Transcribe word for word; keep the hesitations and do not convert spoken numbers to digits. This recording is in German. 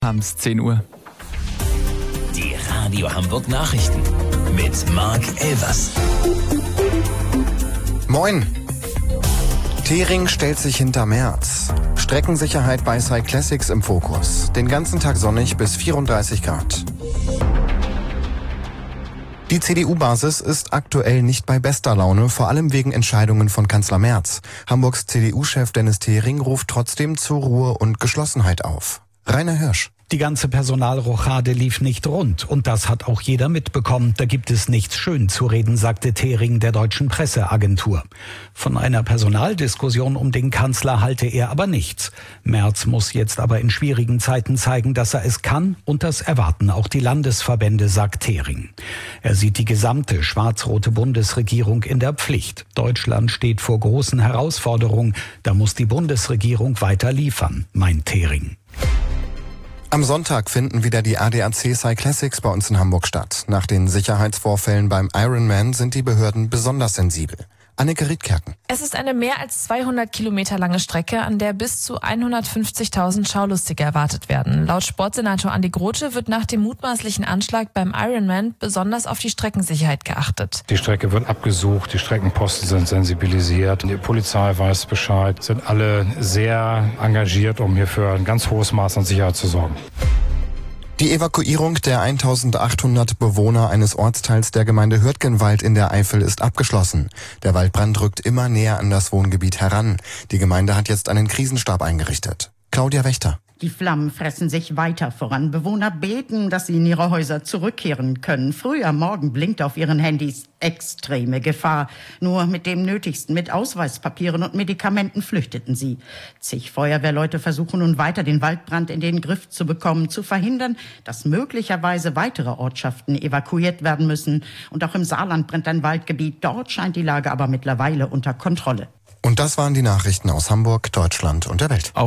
Haben es zehn Uhr. Die Radio Hamburg Nachrichten mit Marc Elvers. Moin! Thering stellt sich hinter Merz. Streckensicherheit bei Cyclassics im Fokus. Den ganzen Tag sonnig bis vierunddreißig Grad. Die C D U-Basis ist aktuell nicht bei bester Laune, vor allem wegen Entscheidungen von Kanzler Merz. Hamburgs C D U-Chef Dennis Thering ruft trotzdem zur Ruhe und Geschlossenheit auf. Rainer Hirsch. Die ganze Personalrochade lief nicht rund und das hat auch jeder mitbekommen. Da gibt es nichts schön zu reden, sagte Thering der deutschen Presseagentur. Von einer Personaldiskussion um den Kanzler halte er aber nichts. Merz muss jetzt aber in schwierigen Zeiten zeigen, dass er es kann, und das erwarten auch die Landesverbände, sagt Thering. Er sieht die gesamte schwarz-rote Bundesregierung in der Pflicht. Deutschland steht vor großen Herausforderungen. Da muss die Bundesregierung weiter liefern, meint Thering. Am Sonntag finden wieder die A D A C Cyclassics bei uns in Hamburg statt. Nach den Sicherheitsvorfällen beim Ironman sind die Behörden besonders sensibel. Anneke Riedkerken. Es ist eine mehr als zweihundert Kilometer lange Strecke, an der bis zu hundertfünfzigtausend Schaulustige erwartet werden. Laut Sportsenator Andi Grote wird nach dem mutmaßlichen Anschlag beim Ironman besonders auf die Streckensicherheit geachtet. Die Strecke wird abgesucht, die Streckenposten sind sensibilisiert, die Polizei weiß Bescheid, sind alle sehr engagiert, um hier für ein ganz hohes Maß an Sicherheit zu sorgen. Die Evakuierung der eintausendachthundert Bewohner eines Ortsteils der Gemeinde Hürtgenwald in der Eifel ist abgeschlossen. Der Waldbrand rückt immer näher an das Wohngebiet heran. Die Gemeinde hat jetzt einen Krisenstab eingerichtet. Claudia Wächter. Die Flammen fressen sich weiter voran. Bewohner beten, dass sie in ihre Häuser zurückkehren können. Früh am Morgen blinkt auf ihren Handys extreme Gefahr. Nur mit dem Nötigsten, mit Ausweispapieren und Medikamenten flüchteten sie. Zig Feuerwehrleute versuchen nun weiter, den Waldbrand in den Griff zu bekommen, zu verhindern, dass möglicherweise weitere Ortschaften evakuiert werden müssen. Und auch im Saarland brennt ein Waldgebiet. Dort scheint die Lage aber mittlerweile unter Kontrolle. Und das waren die Nachrichten aus Hamburg, Deutschland und der Welt.